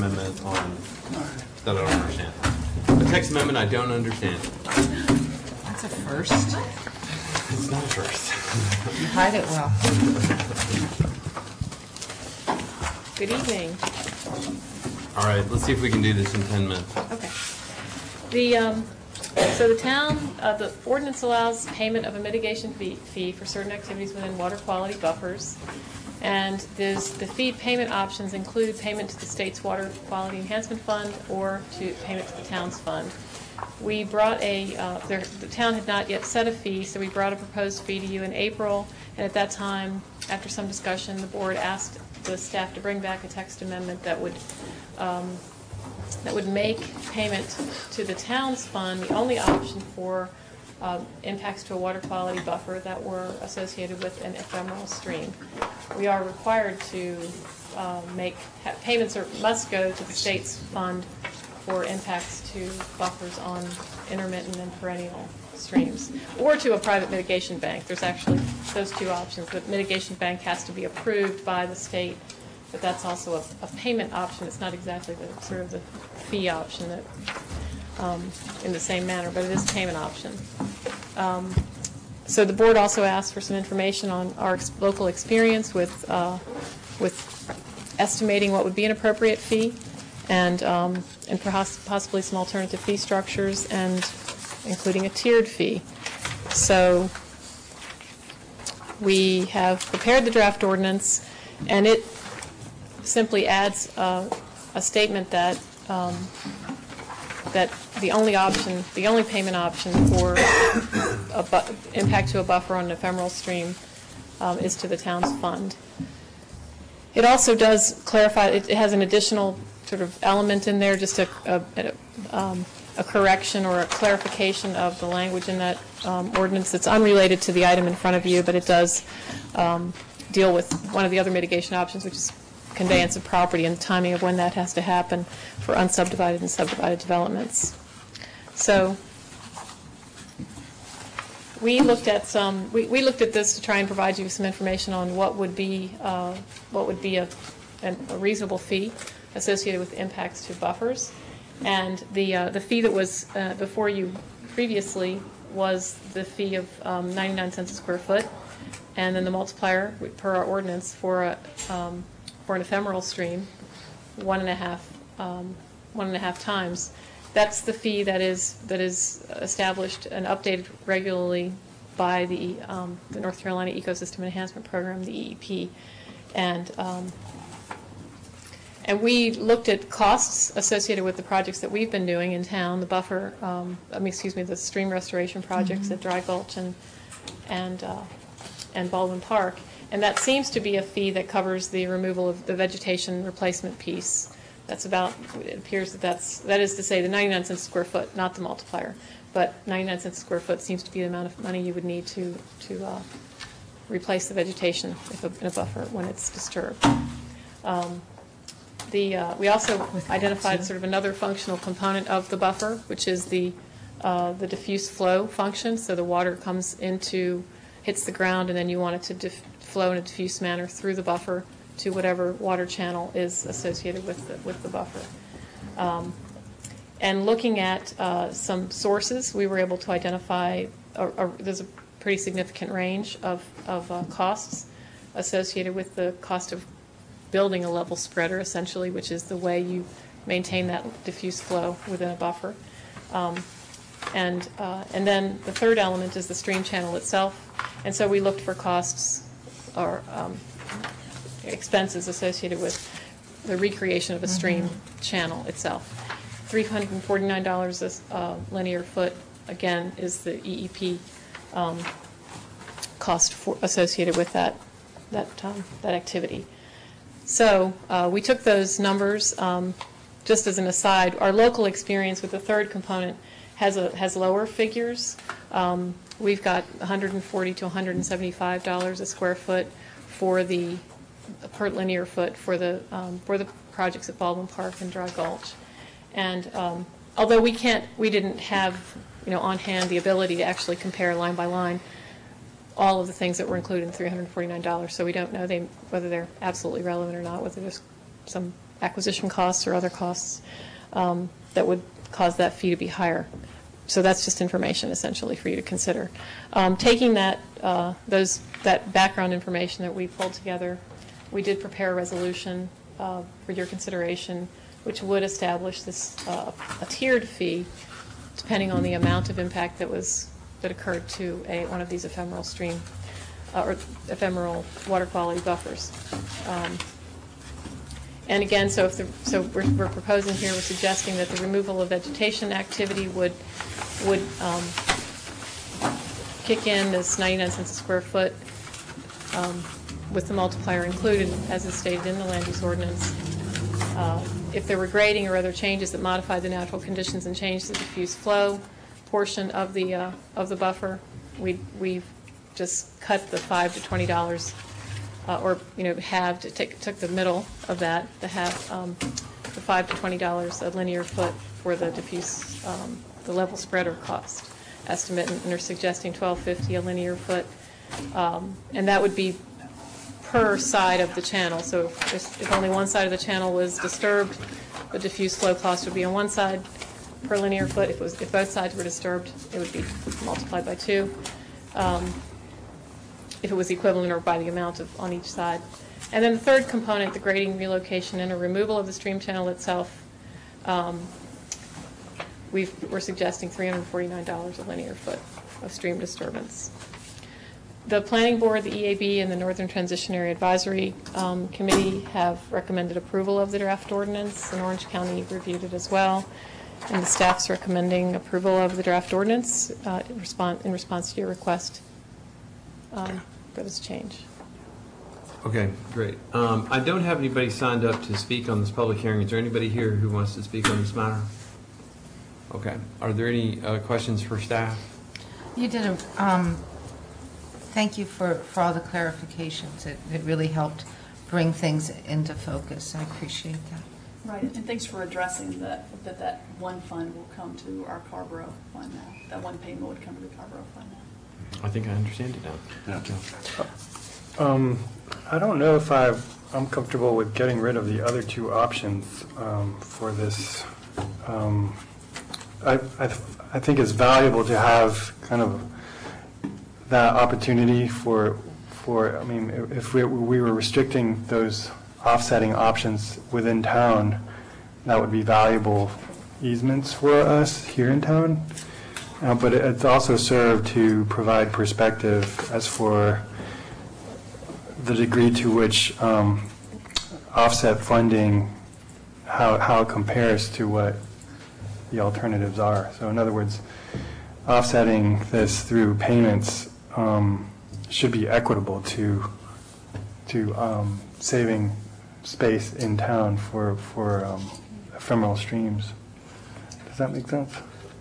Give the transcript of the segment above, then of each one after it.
amendment on that I don't understand. A text amendment I don't understand. That's a first. It's not a first. You hide it well. Good evening. All right, let's see if we can do this in 10 minutes. Okay. So the town, the ordinance allows payment of a mitigation fee for certain activities within water quality buffers. And the fee payment options include payment to the state's Water Quality Enhancement Fund or to payment to the town's fund. We brought the town had not yet set a fee, so we brought a proposed fee to you in April. And at that time, after some discussion, the board asked the staff to bring back a text amendment that would make payment to the town's fund the only option for impacts to a water quality buffer that were associated with an ephemeral stream. We are required to payments must go to the state's fund for impacts to buffers on intermittent and perennial streams, or to a private mitigation bank. There's actually those two options. The mitigation bank has to be approved by the state, but that's also a payment option. It's not exactly the sort of the fee option that in the same manner, but it is a payment option. So the board also asked for some information on our local experience with estimating what would be an appropriate fee, and possibly some alternative fee structures, and including a tiered fee. So we have prepared the draft ordinance, and it simply adds a statement that that the only payment option for impact to a buffer on an ephemeral stream is to the town's fund. It also does clarify, it has an additional sort of element in there, just a correction or a clarification of the language in that ordinance that's unrelated to the item in front of you, but it does deal with one of the other mitigation options, which is conveyance of property and the timing of when that has to happen for unsubdivided and subdivided developments. So we looked at we looked at this to try and provide you some information on what would be a reasonable fee associated with impacts to buffers, and the fee that was before you previously was the fee of 99 cents a square foot, and then the multiplier per our ordinance for an ephemeral stream, 1.5 times. That's the fee that is established and updated regularly by the North Carolina Ecosystem Enhancement Program, the EEP, and we looked at costs associated with the projects that we've been doing in town, the buffer, the stream restoration projects at Dry Gulch and Baldwin Park. And that seems to be a fee that covers the removal of the vegetation replacement piece. That's about, it appears that is to say the 99 cents a square foot, not the multiplier. But 99 cents a square foot seems to be the amount of money you would need to replace the vegetation in a buffer when it's disturbed. We also identified sort of another functional component of the buffer, which is the diffuse flow function. So the water hits the ground, and then you want it to flow in a diffuse manner through the buffer to whatever water channel is associated with the buffer. And looking at some sources, we were able to identify there's a pretty significant range of costs associated with the cost of building a level spreader, essentially, which is the way you maintain that diffuse flow within a buffer. And then the third element is the stream channel itself. And so we looked for costs or expenses associated with the recreation of a stream channel itself. $349 a linear foot, again, is the EEP cost associated with that activity. So we took those numbers. Just as an aside, our local experience with the third component has lower figures. We've got $140 to $175 a square foot per linear foot for the projects at Baldwin Park and Dry Gulch. And although we didn't have on hand the ability to actually compare line by line all of the things that were included in $349, so we don't know whether they're absolutely relevant or not, whether there's some acquisition costs or other costs that would cause that fee to be higher. So that's just information essentially for you to consider. Taking that background information that we pulled together, we did prepare a resolution for your consideration, which would establish this a tiered fee depending on the amount of impact that occurred to one of these ephemeral stream or ephemeral water quality buffers. And again, so we're proposing here, we're suggesting that the removal of vegetation activity would kick in this 99 cents a square foot with the multiplier included, as is stated in the land use ordinance. If there were grading or other changes that modified the natural conditions and changed the diffuse flow portion of the buffer, we've just cut the $5 to $20, or took the middle of that, the $5 to $20 a linear foot for the diffuse, the level spreader cost estimate, and they're suggesting $12.50 a linear foot, and that would be per side of the channel. So if only one side of the channel was disturbed, the diffuse flow cost would be on one side per linear foot. If both sides were disturbed, it would be multiplied by 2. If it was equivalent or by the amount on each side. And then the third component, the grading, relocation, and a removal of the stream channel itself, we're suggesting $349 a linear foot of stream disturbance. The Planning Board, the EAB, and the Northern Transition Area Advisory Committee have recommended approval of the draft ordinance, and Orange County reviewed it as well. And the staff's recommending approval of the draft ordinance in response to your request for this change. Okay, great. I don't have anybody signed up to speak on this public hearing. Is there anybody here who wants to speak on this matter? Okay. Are there any questions for staff? You did thank you for all the clarifications. It really helped bring things into focus. I appreciate that. Right, and thanks for addressing that one fund will come to our Carborough fund now. That one payment would come to the Carborough fund now. I think I understand it now. Yeah. I don't know if I'm comfortable with getting rid of the other two options for this. I think it's valuable to have kind of that opportunity for I mean, if we were restricting those offsetting options within town, that would be valuable easements for us here in town. But it's also served to provide perspective as for the degree to which offset funding, how it compares to what the alternatives are. So in other words, offsetting this through payments should be equitable to saving space in town for ephemeral streams. Does that make sense?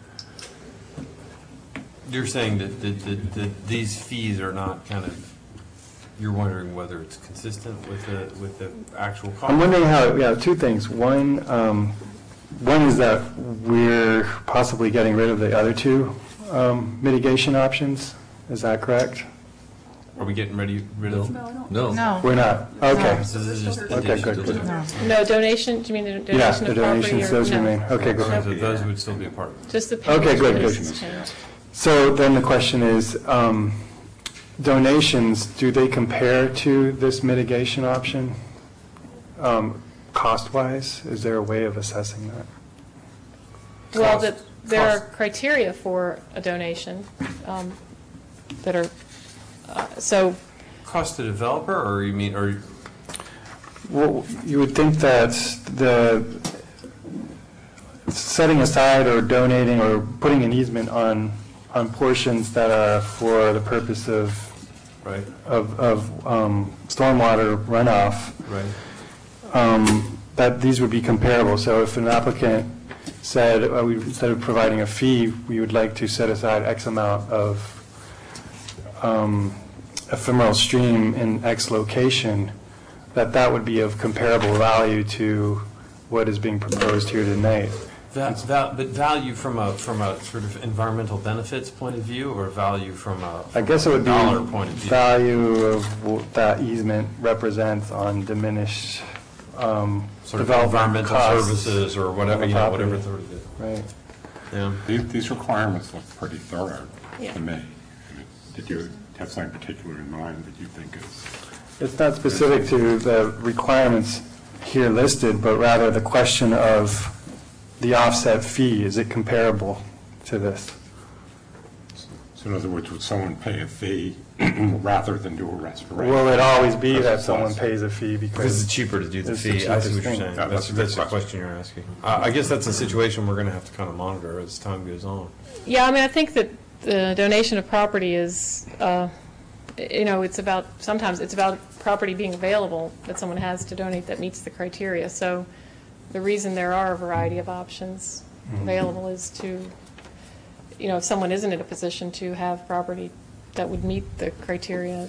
You're saying that these fees are not kind of, you're wondering whether it's consistent with the actual cost? I'm wondering how, two things. One is that we're possibly getting rid of the other two mitigation options. Is that correct? Are we getting rid of? No, I don't. No. We're not. Okay. So this is just Okay, good. No donation. Do you mean the donation Yeah, of the property? donations, those no. remain. Okay, good. So those would still be a part of it. Just the payment. Okay, good, basis good. change. So then the question is, donations, do they compare to this mitigation option cost-wise? Is there a way of assessing that? Well, there are criteria for a donation that are so. Cost to developer, or you mean, or? Well, you would think that the setting aside or donating or putting an easement on portions that are for the purpose of Right. of stormwater runoff, Right. that these would be comparable. So if an applicant said, instead of providing a fee, we would like to set aside X amount of ephemeral stream in X location, that would be of comparable value to what is being proposed here tonight. But value from a sort of environmental benefits point of view, or value from a I guess it would be dollar point of view? value of what that easement represents on diminished Sort of development environmental costs services or whatever, on the whatever. property. Right. Yeah. These requirements look pretty thorough Yeah. to me. I mean, did you have something particular in mind that you think is? It's not specific to the requirements here listed, but rather the question of the offset fee. Is it comparable to this? So in other words, would someone pay a fee rather than do a restoration? Will it always be Because that it's someone less. pays a fee Because because it's cheaper to do the It's the fee. I see what cheapest you're thing. saying. Yeah, That's that's a good the question. question you're asking. I guess that's a situation we're going to have to kind of monitor as time goes on. Yeah, I mean, I think that the donation of property is, it's about, sometimes it's about property being available that someone has to donate that meets the criteria. So the reason there are a variety of options available is to, if someone isn't in a position to have property that would meet the criteria,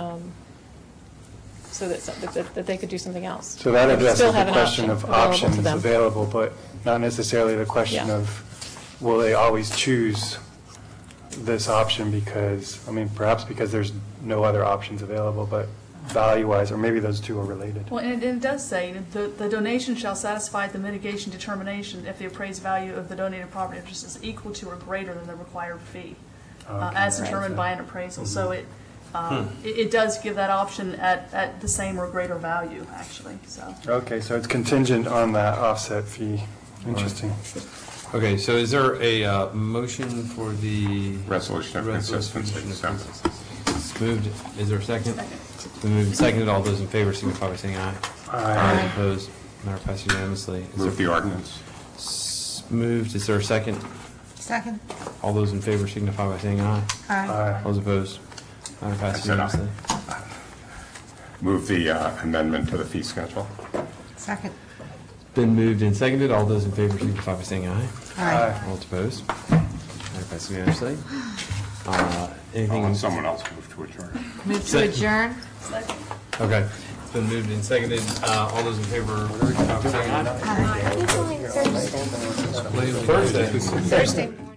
so that they could do something else. So that They addresses still the have an question of available to options them. available, but not necessarily the question Yeah. of, will they always choose this option because, perhaps because there's no other options available, but value-wise, or maybe those two are related. Well, and it does say, the donation shall satisfy the mitigation determination if the appraised value of the donated property interest is equal to or greater than the required fee, as determined by an appraisal. So it does give that option at the same or greater value, actually, so. Okay, so it's contingent on that offset fee. Interesting. Okay, so is there a motion for the Resolution of consistency. resolution of consistency? It's moved. Is there a second? It's been moved and seconded. All those in favor signify by saying aye. Aye. Opposed? Matter passes unanimously. Move the ordinance. Moved. Is there a second? Second? All those in favor signify by saying aye. Aye. All those opposed? Matter passes I said aye. unanimously. Move the amendment to the fee schedule. Second? Been moved and seconded. All those in favor signify by saying aye. Aye. All opposed? Matter passes unanimously. Anything? I'll let someone else move to adjourn. Move to adjourn? Okay. It's been moved and seconded. All those in favor signify by saying aye. Aye. Thursday. Thursday.